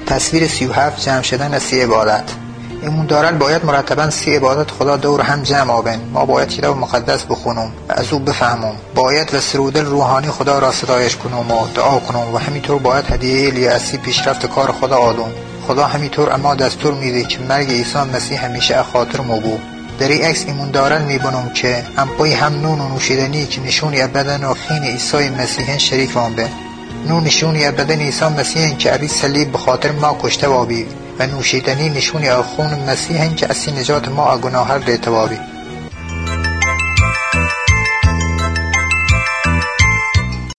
تصویر 37 جمع شدن از 30 عبادت. ایمون دارن باید مرتباً 30 عبادت خدا دور هم جمع آبن. ما باید کتاب مقدس بخونم و از او بفهمم. باید و سرودل روحانی خدا را ستایش کنم و دعا کنم و همینطور باید هدیه الیاسی پیشرفت کار خدا آدم. خدا همینطور اما دستور میده که مرگ عیسی مسیح همیشه خاطر مو بود. در این عکس ایمون دارن میبینم که امپای هم نون و نوشیدنی که نشونی بدن و خون عیسی مسیح شریک وان به. نون نشونی بدن عیسی مسیح که ابی صلیب به خاطر ما کشته وابی و نوشیدنی نشونی خون مسیح که اسی نجات ما گناهکار دیده وابی.